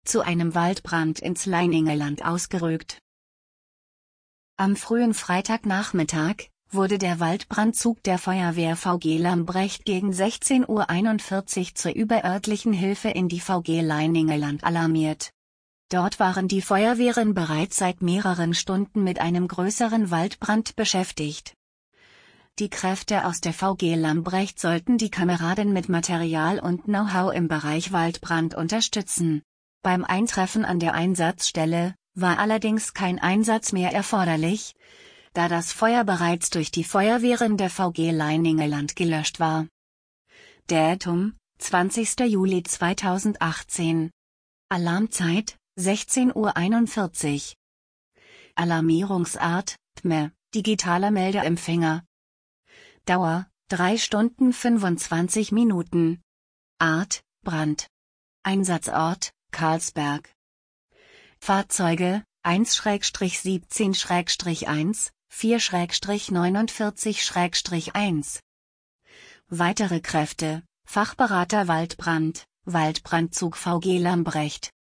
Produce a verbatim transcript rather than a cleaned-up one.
zu einem Waldbrand ins Leiningeland ausgerückt. Am frühen Freitagnachmittag wurde der Waldbrandzug der Feuerwehr V G Lambrecht gegen sechzehn Uhr einundvierzig zur überörtlichen Hilfe in die V G Leiningeland alarmiert. Dort waren die Feuerwehren bereits seit mehreren Stunden mit einem größeren Waldbrand beschäftigt. Die Kräfte aus der V G Lambrecht sollten die Kameraden mit Material und Know-how im Bereich Waldbrand unterstützen. Beim Eintreffen an der Einsatzstelle war allerdings kein Einsatz mehr erforderlich, da das Feuer bereits durch die Feuerwehren der V G Leiningeland gelöscht war. Datum: zwanzigster Juli zweitausendachtzehn. Alarmzeit: sechzehn Uhr einundvierzig. Alarmierungsart: T M E, digitaler Meldeempfänger. Dauer: drei Stunden fünfundzwanzig Minuten. Art: Brand. Einsatzort: Karlsberg. Fahrzeuge: eins siebzehn eins, vier neunundvierzig eins. Weitere Kräfte: Fachberater Waldbrand, Waldbrandzug V G Lambrecht.